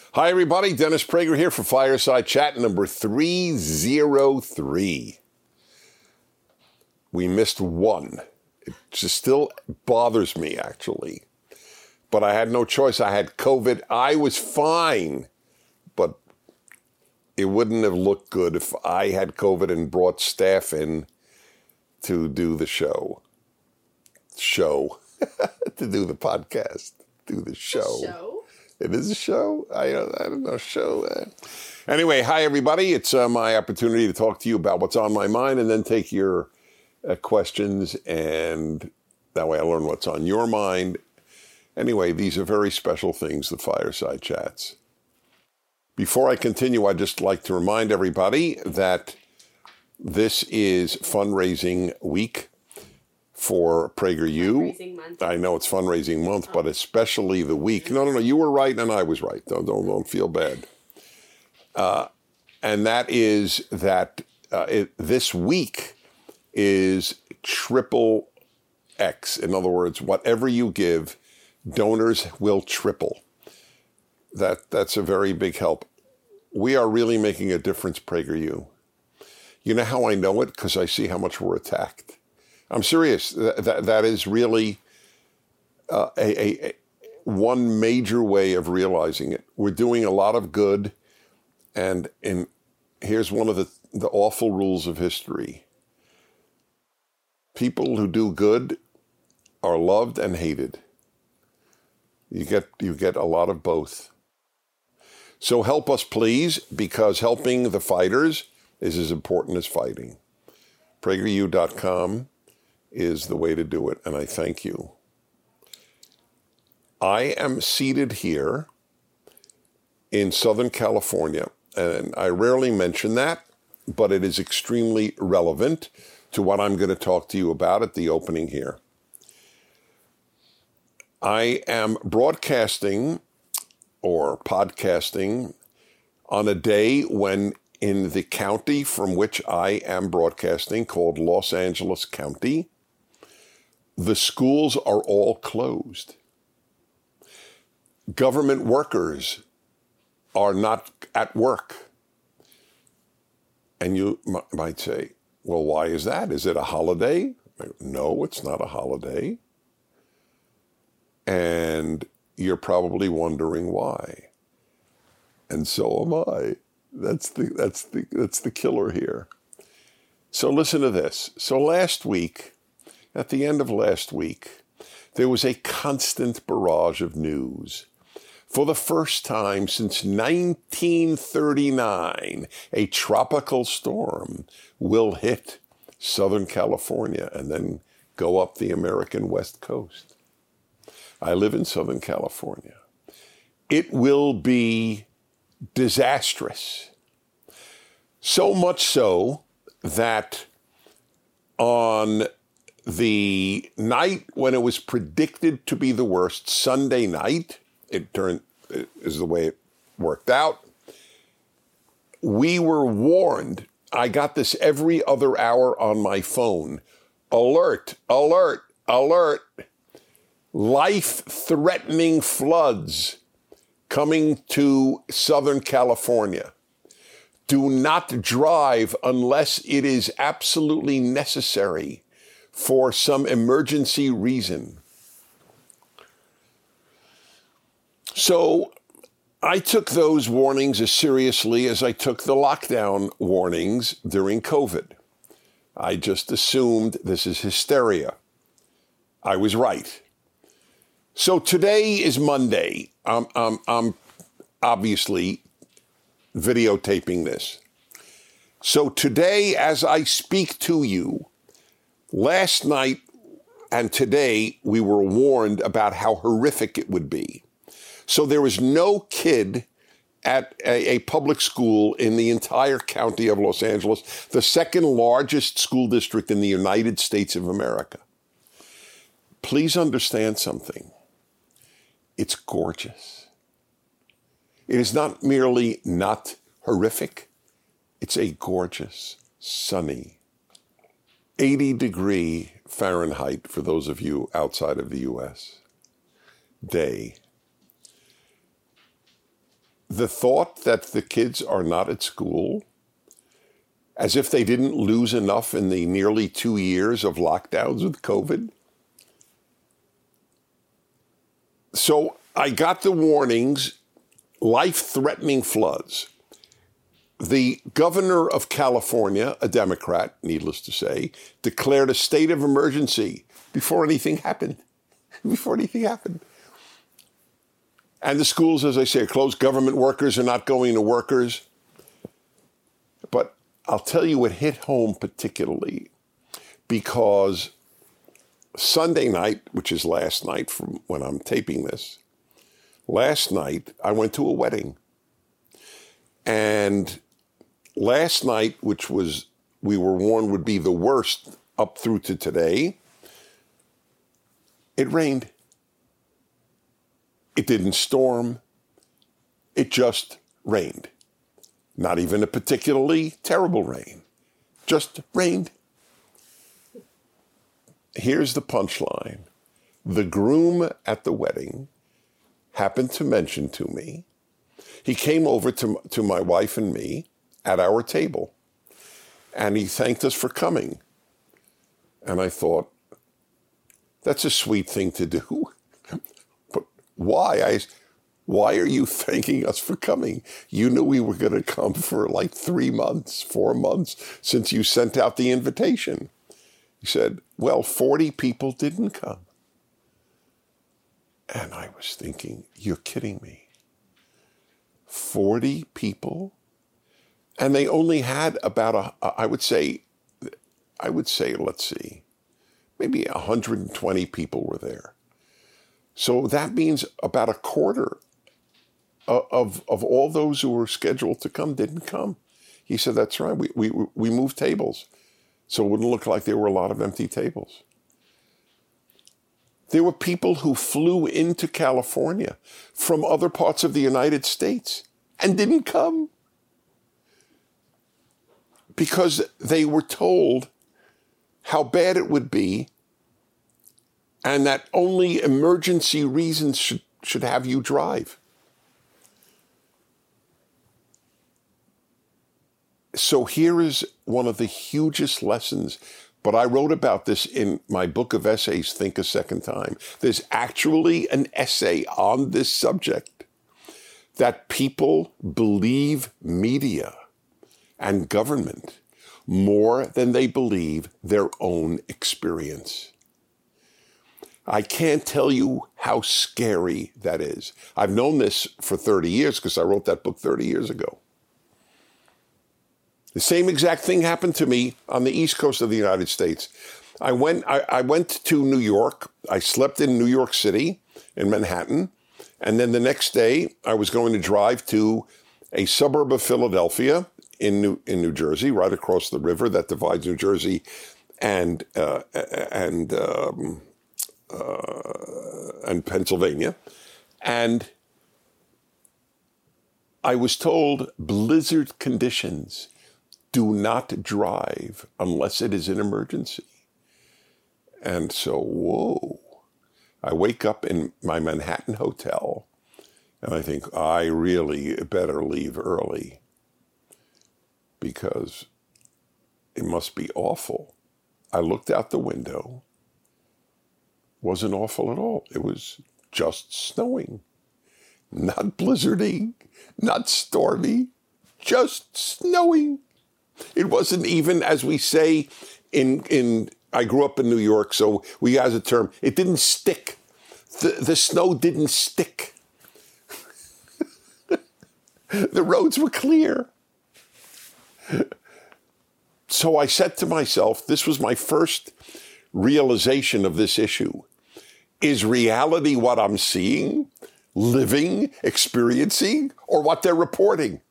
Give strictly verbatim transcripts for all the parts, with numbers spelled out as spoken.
Hi, everybody. Dennis Prager here for Fireside Chat number three oh three. We missed one. It just still bothers me, actually. But I had no choice. I had COVID. I was fine. But it wouldn't have looked good if I had COVID and brought staff in to do the show. Show. to do the podcast. Do the show. show? It is a show? I, I don't know, show. Uh. Anyway, hi, everybody. It's uh, my opportunity to talk to you about what's on my mind and then take your uh, questions, and that way I learn what's on your mind. Anyway, these are very special things, the Fireside Chats. Before I continue, I'd just like to remind everybody that this is fundraising week for PragerU. Fundraising month. I know it's fundraising month, but especially the week. No, no, no, you were right and I was right. Don't, don't, don't feel bad. Uh, and that is that uh, it, this week is triple X. In other words, whatever you give, donors will triple. That That's a very big help. We are really making a difference, PragerU. You know how I know it? Because I see how much we're attacked. I'm serious. That, that, that is really uh, a, a, a one major way of realizing it. We're doing a lot of good, and in here's one of the, the awful rules of history. People who do good are loved and hated. You get you get a lot of both. So help us, please, because helping the fighters is as important as fighting. PragerU dot com is the way to do it, and I thank you. I am seated here in Southern California, and I rarely mention that, but it is extremely relevant to what I'm going to talk to you about at the opening here. I am broadcasting or podcasting on a day when in the county from which I am broadcasting, called Los Angeles County, the schools are all closed. Government workers are not at work. And you m- might say, well, why is that? Is it a holiday? No, it's not a holiday. And you're probably wondering why. And so am I. That's the that's the that's the killer here. So listen to this. So last week, at the end of last week, there was a constant barrage of news. For the first time since nineteen thirty-nine, a tropical storm will hit Southern California and then go up the American West Coast. I live in Southern California. It will be disastrous. So much so that on the night when it was predicted to be the worst, Sunday night, it turned, it is the way it worked out, we were warned. I got this every other hour on my phone. Alert, alert, alert. Life-threatening floods coming to Southern California. Do not drive unless it is absolutely necessary for some emergency reason. So I took those warnings as seriously as I took the lockdown warnings during COVID. I just assumed this is hysteria. I was right. So today is Monday. I'm, I'm, I'm obviously videotaping this. So today, as I speak to you, last night and today, we were warned about how horrific it would be. So there was no kid at a, a public school in the entire county of Los Angeles, the second largest school district in the United States of America. Please understand something. It's gorgeous. It is not merely not horrific. It's a gorgeous, sunny, eighty degree Fahrenheit for those of you outside of the U S day. the thought that the kids are not at school, as if they didn't lose enough in the nearly two years of lockdowns with COVID. So I got the warnings, life-threatening floods. The governor of California, a Democrat, needless to say, declared a state of emergency before anything happened. Before anything happened. And the schools, as I say, are closed. Government workers are not going to workers. But I'll tell you, it hit home particularly because Sunday night, which is last night from when I'm taping this, last night I went to a wedding. And last night, which was, we were warned would be the worst up through to today, it rained. It didn't storm. It just rained. Not even a particularly terrible rain. Just rained. Here's the punchline. The groom at the wedding happened to mention to me, he came over to, to my wife and me at our table, and he thanked us for coming. And I thought, that's a sweet thing to do. But why? I, why are you thanking us for coming? You knew we were going to come for like three months, four months since you sent out the invitation. He said, well, forty people didn't come. And I was thinking, you're kidding me. forty people? And they only had about, a, I would say, I would say, let's see, maybe one hundred twenty people were there. So that means about a quarter of, of, of all those who were scheduled to come didn't come. He said, that's right, we, we, we moved tables. So it wouldn't look like there were a lot of empty tables. There were people who flew into California from other parts of the United States and didn't come because they were told how bad it would be and that only emergency reasons should, should have you drive. So here is one of the hugest lessons, but I wrote about this in my book of essays, Think a Second Time. There's actually an essay on this subject, that people believe media and government more than they believe their own experience. I can't tell you how scary that is. I've known this for thirty years because I wrote that book thirty years ago. The same exact thing happened to me on the East Coast of the United States. I went, I, I went to New York. I slept in New York City, in Manhattan. And then the next day, I was going to drive to a suburb of Philadelphia in New, in New Jersey, right across the river that divides New Jersey and, uh, and, um, uh, and Pennsylvania. And I was told blizzard conditions. Do not drive unless it is an emergency. And so, whoa, I wake up in my Manhattan hotel and I think I really better leave early because it must be awful. I looked out the window. Wasn't awful at all. It was just snowing. Not blizzarding, not stormy, just snowing. It wasn't even, as we say in, in, I grew up in New York, so we have a term, it didn't stick. The, the snow didn't stick. The roads were clear. So I said to myself, this was my first realization of this issue. Is reality what I'm seeing, living, experiencing, or what they're reporting?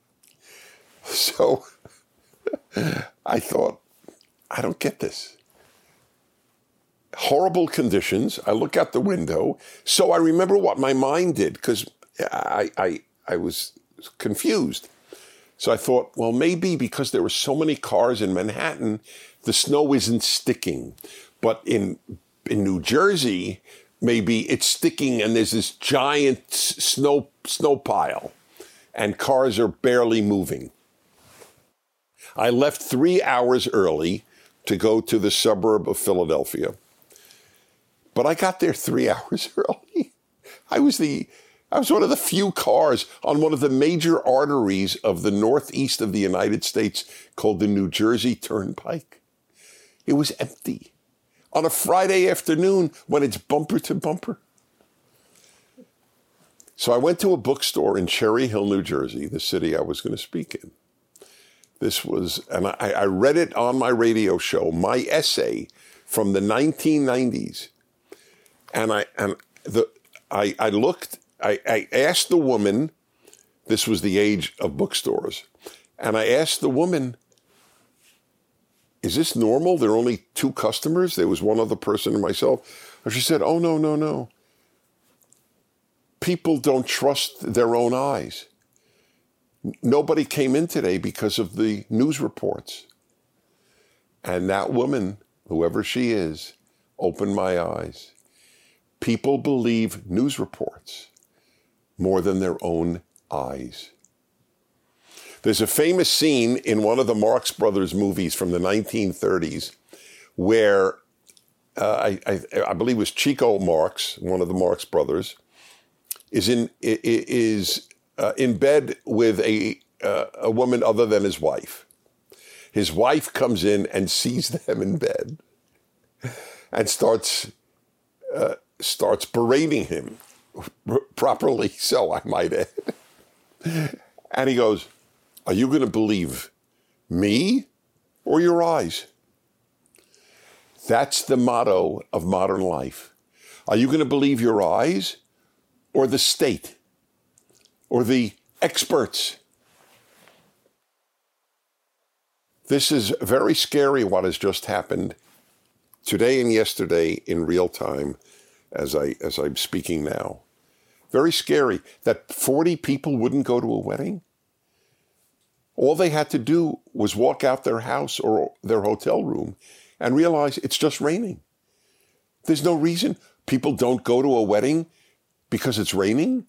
So I thought, I don't get this. Horrible conditions. I look out the window. So I remember what my mind did because I, I, I was confused. So I thought, well, maybe because there were so many cars in Manhattan, the snow isn't sticking. But in, in New Jersey, maybe it's sticking and there's this giant snow, snow pile. and cars are barely moving. I left three hours early to go to the suburb of Philadelphia, but I got there three hours early. I was the, I was one of the few cars on one of the major arteries of the northeast of the United States called the New Jersey Turnpike. It was empty on a Friday afternoon when it's bumper to bumper. So I went to a bookstore in Cherry Hill, New Jersey, the city I was going to speak in. This was, and I, I read it on my radio show, my essay from the nineteen nineties. And I and the I, I looked, I, I asked the woman, this was the age of bookstores, and I asked the woman, is this normal? There are only two customers. There was one other person and myself. And she said, oh, no, no, no. People don't trust their own eyes. Nobody came in today because of the news reports. And that woman, whoever she is, opened my eyes. People believe news reports more than their own eyes. There's a famous scene in one of the Marx Brothers movies from the nineteen thirties where uh, I, I, I believe it was Chico Marx, one of the Marx Brothers, is in is uh, in bed with a uh, a woman other than his wife. His wife comes in and sees them in bed and starts uh, starts berating him, properly so, I might add. And he goes, are you going to believe me or your eyes? That's the motto of modern life. Are you going to believe your eyes or the state or the experts? This is very scary what has just happened today and yesterday in real time as I as I'm speaking now. Very scary that forty people wouldn't go to a wedding. All they had to do was walk out their house or their hotel room and realize it's just raining. There's no reason people don't go to a wedding because it's raining.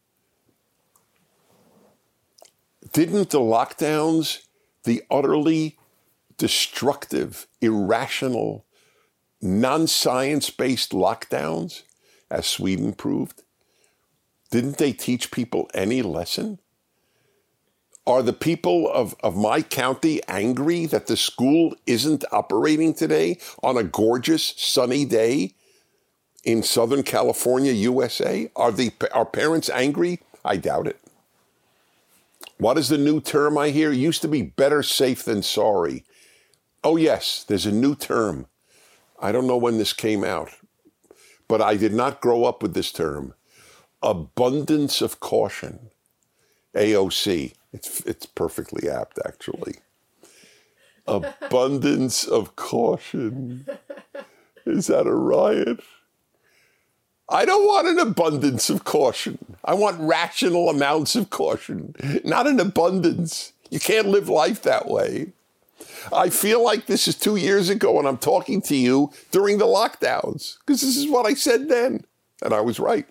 Didn't the lockdowns, the utterly destructive, irrational, non-science-based lockdowns, as Sweden proved, didn't they teach people any lesson? Are the people of, of my county angry that the school isn't operating today on a gorgeous sunny day in Southern California, U S A? Are the are parents angry? I doubt it. What is the new term I hear? It used to be better safe than sorry. Oh yes, there's a new term. I don't know when this came out, but I did not grow up with this term. Abundance of caution. A O C. It's it's perfectly apt, actually. Abundance of caution. Is that a riot? I don't want an abundance of caution. I want rational amounts of caution, not an abundance. You can't live life that way. I feel like this is two years ago and I'm talking to you during the lockdowns because this is what I said then. And I was right.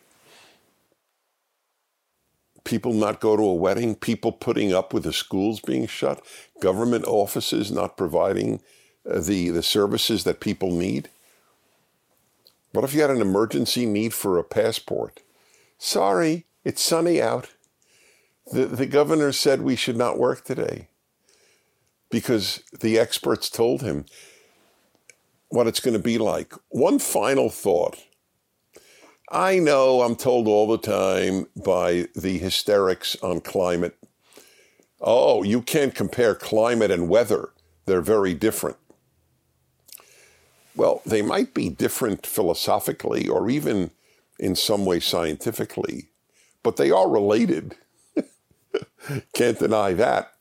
People not go to a wedding, people putting up with the schools being shut, government offices not providing uh, the, the services that people need. What if you had an emergency need for a passport? Sorry, it's sunny out. The, the governor said we should not work today because the experts told him what it's going to be like. One final thought. I know I'm told all the time by the hysterics on climate, oh, you can't compare climate and weather. They're very different. Well, they might be different philosophically or even in some way scientifically, but they are related. Can't deny that.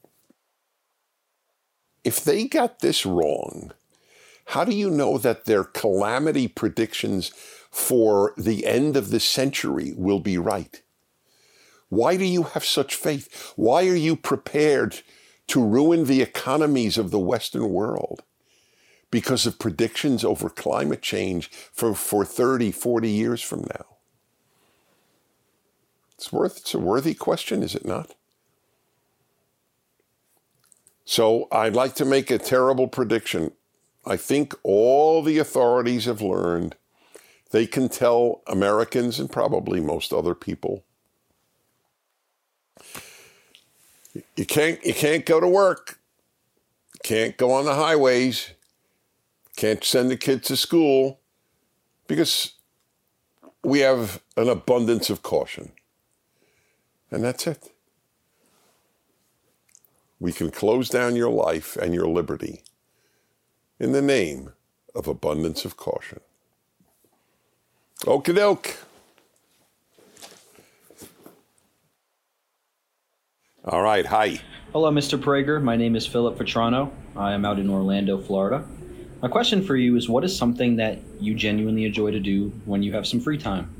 If they got this wrong, how do you know that their calamity predictions for the end of the century will be right? Why do you have such faith? Why are you prepared to ruin the economies of the Western world because of predictions over climate change for, for thirty, forty years from now? It's worth, it's a worthy question, is it not? So I'd like to make a terrible prediction. I think all the authorities have learned they can tell Americans and probably most other people, you can't, you can't go to work, can't go on the highways, can't send the kids to school because we have an abundance of caution. And that's it. We can close down your life and your liberty in the name of abundance of caution. Okie doke. All right, hi. Hello, Mister Prager. My name is Philip Vetrano. I am out in Orlando, Florida. My question for you is, what is something that you genuinely enjoy to do when you have some free time?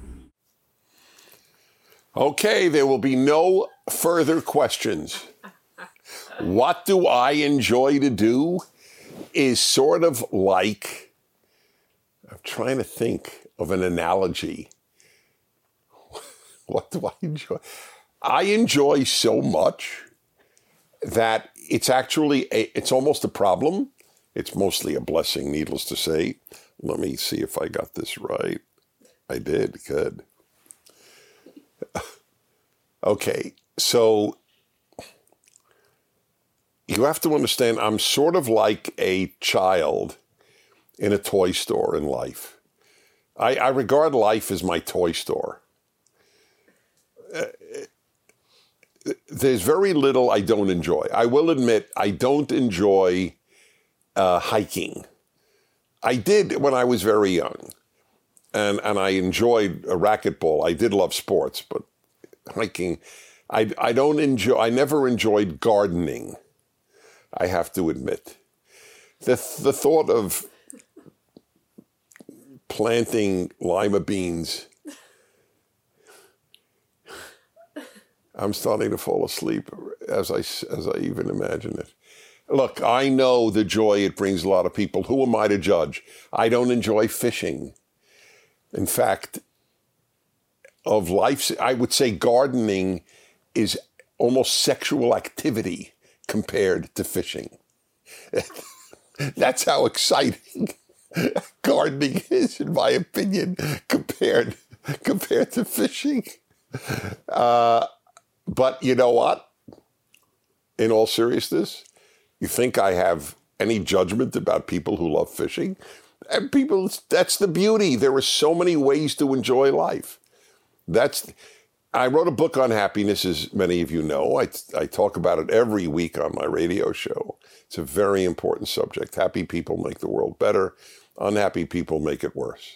Okay, there will be no further questions. What do I enjoy to do is sort of like, I'm trying to think of an analogy. What do I enjoy? I enjoy so much that it's actually, a, it's almost a problem. It's mostly a blessing, needless to say. Let me see if I got this right. I did, good. Okay, so you have to understand, I'm sort of like a child in a toy store in life. I, I regard life as my toy store. Uh, there's very little I don't enjoy. I will admit I don't enjoy uh, hiking. I did when I was very young, and, and I enjoyed a racquetball. I did love sports, but hiking, I, I don't enjoy, I never enjoyed gardening, I have to admit. The, the thought of planting lima beans, I'm starting to fall asleep as I, as I even imagine it. Look, I know the joy it brings a lot of people. Who am I to judge? I don't enjoy fishing. In fact, of life, I would say gardening is almost sexual activity compared to fishing. That's how exciting gardening is, in my opinion, compared compared to fishing. Uh, but you know what? In all seriousness, you think I have any judgment about people who love fishing? And people, that's the beauty. There are so many ways to enjoy life. That's, I wrote a book on happiness, as many of you know. I, I talk about it every week on my radio show. It's a very important subject. Happy people make the world better. Unhappy people make it worse.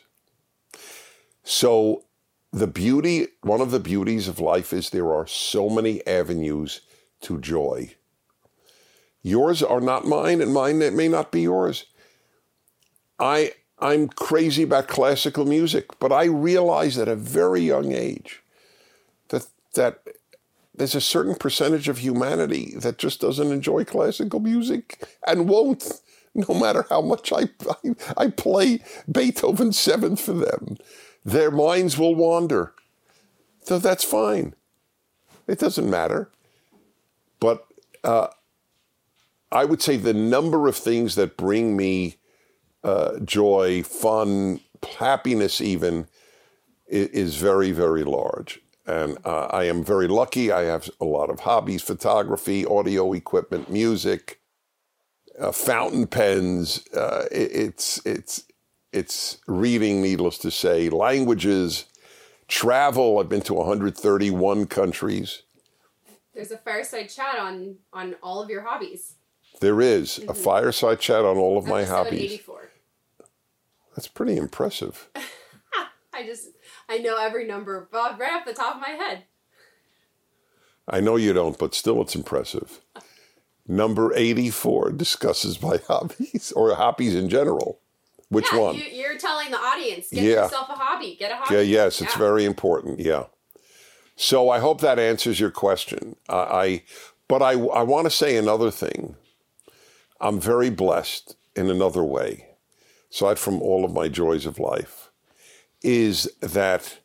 So the beauty, one of the beauties of life is there are so many avenues to joy. Yours are not mine, and mine may not be yours. I, I'm crazy about classical music, but I realized at a very young age that that there's a certain percentage of humanity that just doesn't enjoy classical music and won't, no matter how much I, I, I play Beethoven's Seventh for them. Their minds will wander. So that's fine. It doesn't matter. But uh, I would say the number of things that bring me uh, joy, fun, happiness even, is, is very, very large. And uh, I am very lucky. I have a lot of hobbies: photography, audio equipment, music, uh, fountain pens. Uh, it, it's it's it's reading, needless to say, languages, travel. I've been to one hundred thirty-one countries. There's a fireside chat on on all of your hobbies. There is mm-hmm. a fireside chat on all of my Episode hobbies. eighty-four. That's pretty impressive. I just, I know every number Bob, right off the top of my head. I know you don't, but still it's impressive. Number eighty-four discusses my hobbies, or hobbies in general. Which yeah, one? You, you're telling the audience, get yeah. yourself a hobby. Get a hobby. Yeah, yes, it's yeah. very important, yeah. So I hope that answers your question. Uh, I, But I, I want to say another thing. I'm very blessed in another way, aside from all of my joys of life, is that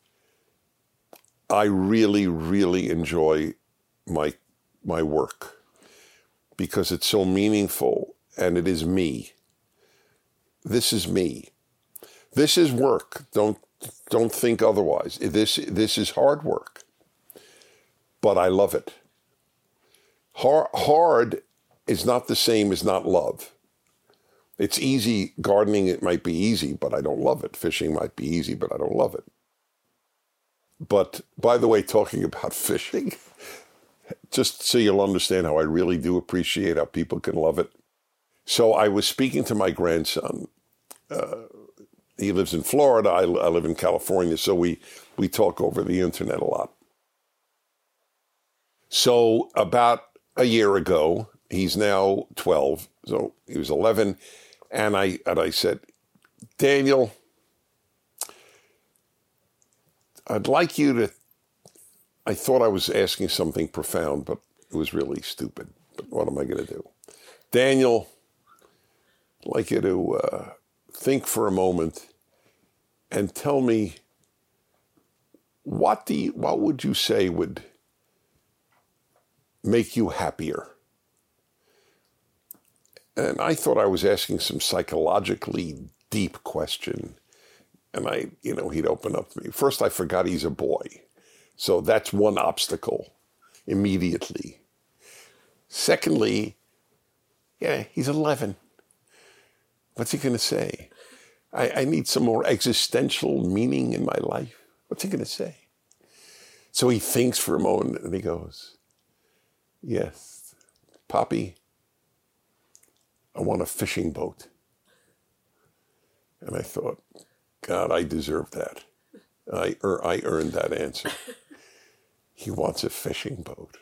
I really, really enjoy my my work. because it's so meaningful, and it is me. This is me. This is work. Don't don't think otherwise. This this is hard work, but I love it. Hard, hard is not the same as not love. It's easy. Gardening, it might be easy, but I don't love it. Fishing might be easy, but I don't love it. But, by the way, talking about fishing, just so you'll understand how I really do appreciate how people can love it. So I was speaking to my grandson. Uh, he lives in Florida. I, I live in California, so we, we talk over the internet a lot. So about a year ago, he's now twelve, so he was eleven, and I and I said, Daniel, I'd like you to, I thought I was asking something profound, but it was really stupid. But what am I going to do? Daniel, I'd like you to uh, think for a moment and tell me, what do you, what would you say would make you happier? And I thought I was asking some psychologically deep question. And I, you know, he'd open up to me. First, I forgot he's a boy. So that's one obstacle immediately. Secondly, yeah, he's eleven. What's he going to say? I, I need some more existential meaning in my life. What's he going to say? So he thinks for a moment and he goes, yes, Poppy, I want a fishing boat. And I thought, God, I deserve that. I, er, I earned that answer. He wants a fishing boat.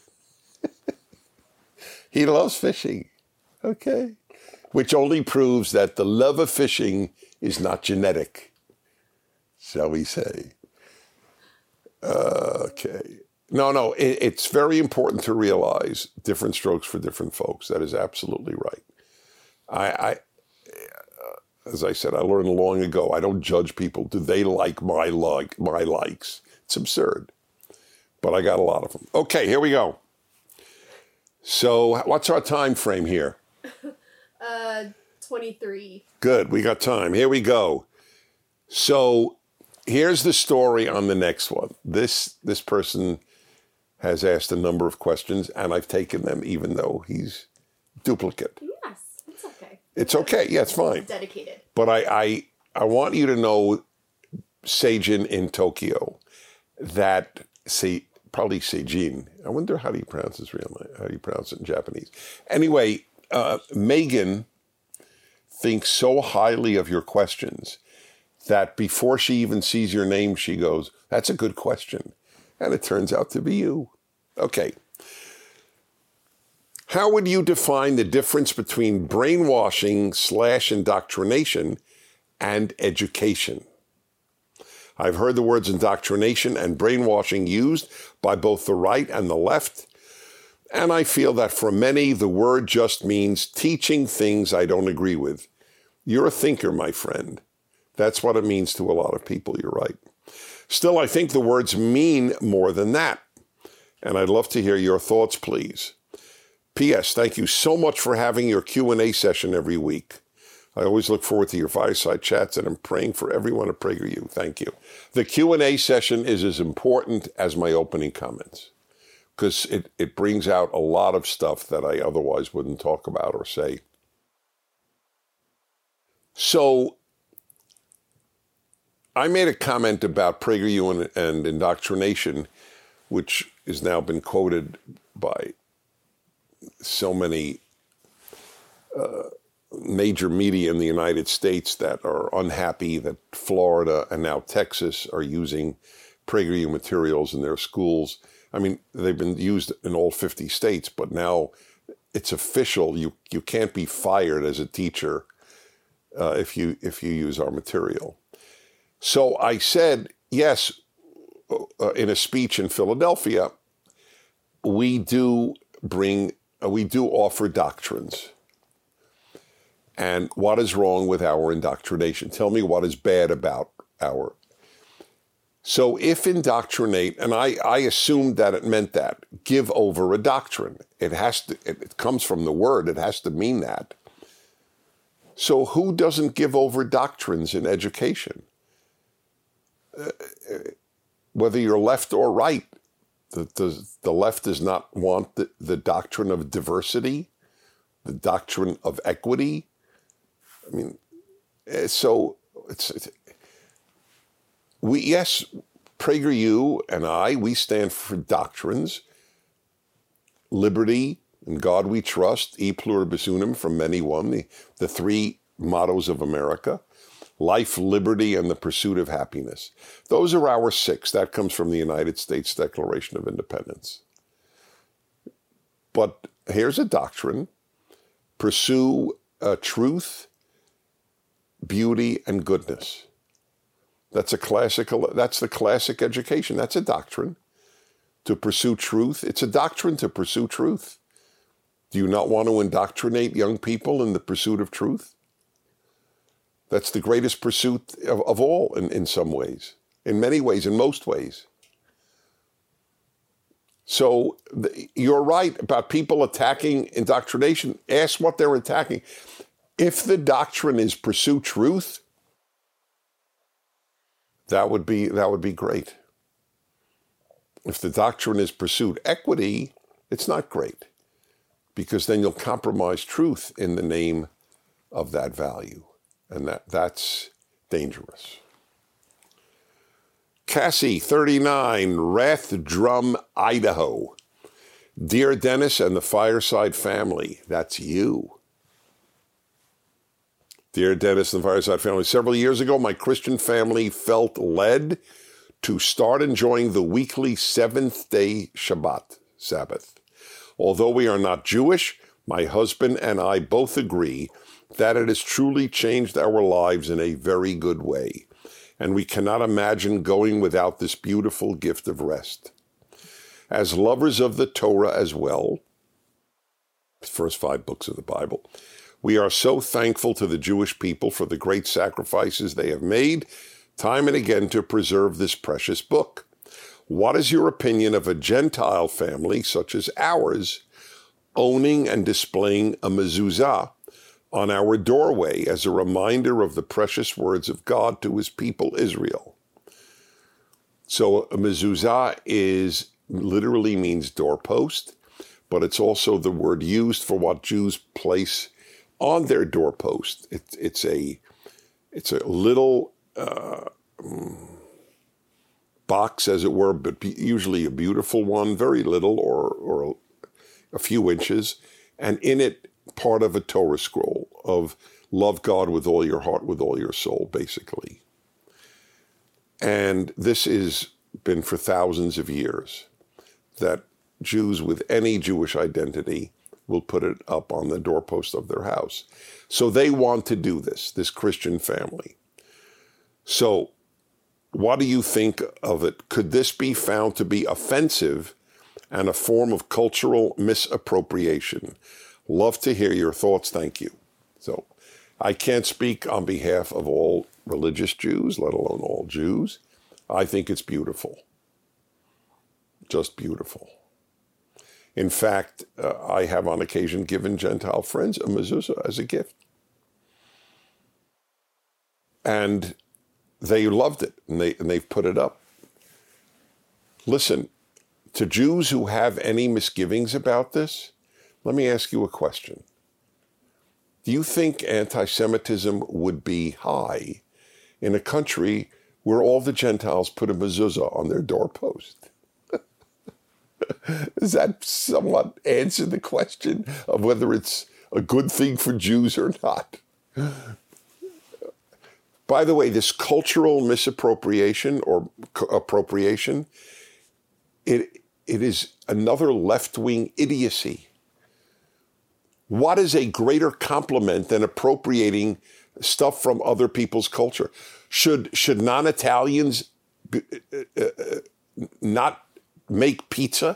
He loves fishing. Okay. Which only proves that the love of fishing is not genetic, shall we say. Uh, okay. No, no, it, it's very important to realize different strokes for different folks. That is absolutely right. I, I uh, as I said, I learned long ago, I don't judge people. Do they like my like my likes? It's absurd. But I got a lot of them. Okay, here we go. So what's our time frame here? uh, twenty-three. Good, we got time. Here we go. So here's the story on the next one. This this person has asked a number of questions, and I've taken them even though he's duplicate. Yes, it's okay. It's okay. Yeah, it's fine. Dedicated. But I, I, I want you to know, Seijin in Tokyo, that, say, probably Seijin. I wonder how do you pronounce his real name? How do you pronounce it in Japanese? Anyway, uh, Megan thinks so highly of your questions that before she even sees your name, she goes, that's a good question. And it turns out to be you. Okay. How would you define the difference between brainwashing slash indoctrination and education? I've heard the words indoctrination and brainwashing used by both the right and the left, and I feel that for many, the word just means teaching things I don't agree with. You're a thinker, my friend. That's what it means to a lot of people, you're right. Still, I think the words mean more than that, and I'd love to hear your thoughts, please. P S. Thank you so much for having your Q and A session every week. I always look forward to your fireside chats, and I'm praying for everyone at PragerU. Thank you. The Q and A session is as important as my opening comments because it, it brings out a lot of stuff that I otherwise wouldn't talk about or say. So I made a comment about PragerU and, and indoctrination, which has now been quoted by so many uh, major media in the United States that are unhappy that Florida and now Texas are using PragerU materials in their schools. I mean, they've been used in all fifty states, but now it's official. You you can't be fired as a teacher uh, if you if you use our material. So I said, yes, uh, in a speech in Philadelphia, we do bring, uh, we do offer doctrines. And what is wrong with our indoctrination? Tell me what is bad about our. So if indoctrinate, and I, I assumed that it meant that, give over a doctrine. It has to, it, it comes from the word, it has to mean that. So who doesn't give over doctrines in education? Uh, whether you're left or right, the, the, the left does not want the, the doctrine of diversity, the doctrine of equity. I mean, so it's, it's we, yes, PragerU and I, we stand for doctrines, liberty, in God we trust, e pluribus unum from many one, the, the three mottos of America, life, liberty, and the pursuit of happiness. Those are our six. That comes from the United States Declaration of Independence. But here's a doctrine: pursue uh, truth, beauty, and goodness. That's a classical, that's the classic education. That's a doctrine. To pursue truth. It's a doctrine to pursue truth. Do you not want to indoctrinate young people in the pursuit of truth? That's the greatest pursuit of, of all in, in some ways, in many ways, in most ways. So the, you're right about people attacking indoctrination. Ask what they're attacking. If the doctrine is pursue truth, that would be that would be great. If the doctrine is pursued equity, it's not great, because then you'll compromise truth in the name of that value, and that that's dangerous. Cassie, thirty-nine, Wrath Drum, Idaho. Dear Dennis and the Fireside family, that's you. Dear Dennis and the Fireside family, several years ago, my Christian family felt led to start enjoying the weekly seventh-day Shabbat, Sabbath. Although we are not Jewish, my husband and I both agree that it has truly changed our lives in a very good way, and we cannot imagine going without this beautiful gift of rest. As lovers of the Torah as well, the first five books of the Bible, we are so thankful to the Jewish people for the great sacrifices they have made time and again to preserve this precious book. What is your opinion of a Gentile family such as ours owning and displaying a mezuzah on our doorway as a reminder of the precious words of God to his people Israel? So a mezuzah is literally means doorpost, but it's also the word used for what Jews place on their doorpost. It, it's a it's a little uh, box, as it were, but usually a beautiful one, very little, or or a few inches, and in it part of a Torah scroll of love God with all your heart, with all your soul, basically. And this has been for thousands of years that Jews with any Jewish identity will put it up on the doorpost of their house. So they want to do this, this Christian family. So what do you think of it? Could this be found to be offensive and a form of cultural misappropriation? Love to hear your thoughts. Thank you. So I can't speak on behalf of all religious Jews, let alone all Jews. I think it's beautiful. Just beautiful. In fact, uh, I have on occasion given Gentile friends a mezuzah as a gift. And they loved it, and, they, and they've put it up. Listen, to Jews who have any misgivings about this, let me ask you a question. Do you think anti-Semitism would be high in a country where all the Gentiles put a mezuzah on their doorpost? Does that somewhat answer the question of whether it's a good thing for Jews or not? By the way, this cultural misappropriation or appropriation, it it is another left-wing idiocy. What is a greater compliment than appropriating stuff from other people's culture? Should should non-Italians uh, uh, not make pizza?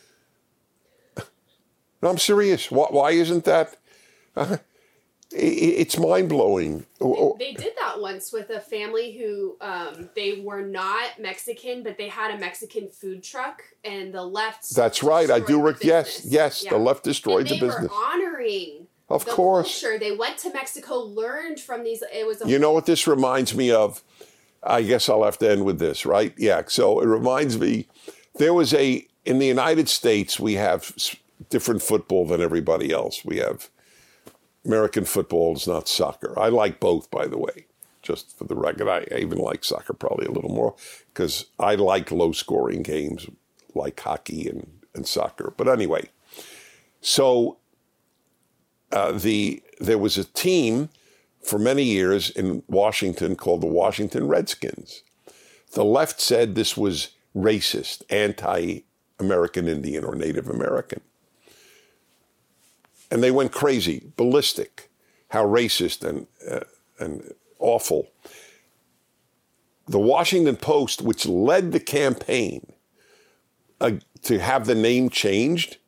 No, I'm serious. Why, why isn't that? Uh, it, it's mind-blowing. They, they did that that once with a family who um, they were not Mexican, but they had a Mexican food truck, and the left. That's right. I do. Rec- yes, yes. Yeah. The left destroyed and the business. They were honoring. Of the course. Culture. They went to Mexico, learned from these. It was. A you know what this reminds me of? I guess I'll have to end with this, right? Yeah. So it reminds me. There was a in the United States. We have different football than everybody else. We have. American football is not soccer. I like both, by the way, just for the record. I even like soccer probably a little more because I like low-scoring games like hockey and, and soccer. But anyway, so uh, the there was a team for many years in Washington called the Washington Redskins. The left said this was racist, anti-American Indian or Native American. And they went crazy, ballistic, how racist and uh, and awful. The Washington Post, which led the campaign uh, to have the name changed,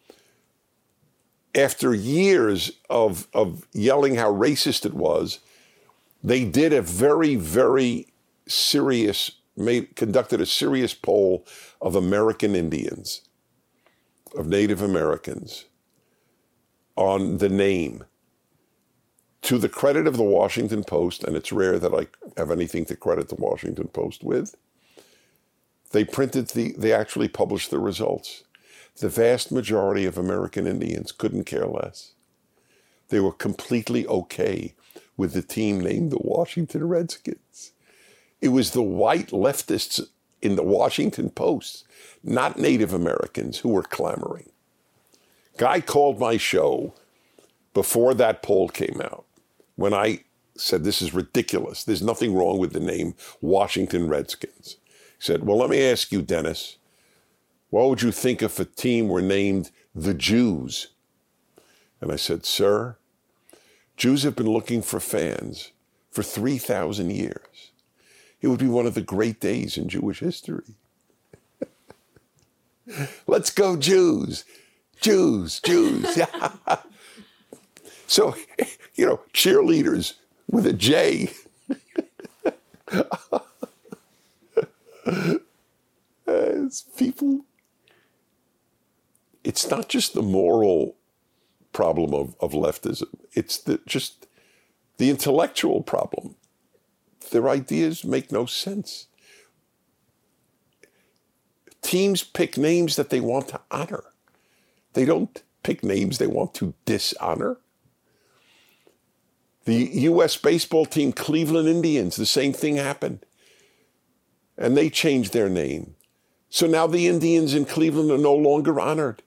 after years of, of yelling how racist it was, they did a very, very serious, made, conducted a serious poll of American Indians, of Native Americans, on the name. To the credit of the Washington Post, and it's rare that I have anything to credit the Washington Post with, they printed the, they actually published the results. The vast majority of American Indians couldn't care less. They were completely okay with the team named the Washington Redskins. It was the white leftists in the Washington Post, not Native Americans, who were clamoring. Guy called my show before that poll came out when I said, this is ridiculous. There's nothing wrong with the name Washington Redskins. He said, well, let me ask you, Dennis, what would you think if a team were named the Jews? And I said, sir, Jews have been looking for fans for three thousand years. It would be one of the great days in Jewish history. Let's go Jews. Jews, Jews. So, you know, cheerleaders with a J. As people, it's not just the moral problem of, of leftism. It's the, just the intellectual problem. Their ideas make no sense. Teams pick names that they want to honor. They don't pick names they want to dishonor. The U S baseball team, Cleveland Indians, the same thing happened. And they changed their name. So now the Indians in Cleveland are no longer honored.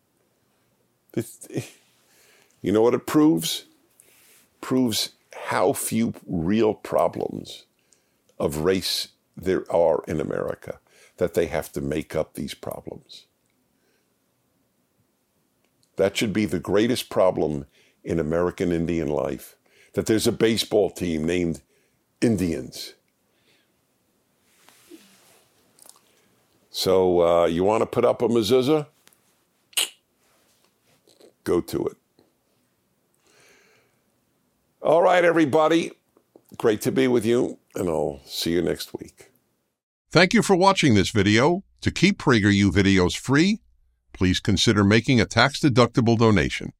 You know what it proves? Proves how few real problems of race there are in America, that they have to make up these problems. That should be the greatest problem in American Indian life, that there's a baseball team named Indians. So uh, you want to put up a mezuzah? Go to it. All right, everybody. Great to be with you, and I'll see you next week. Thank you for watching this video. To keep PragerU videos free, please consider making a tax-deductible donation.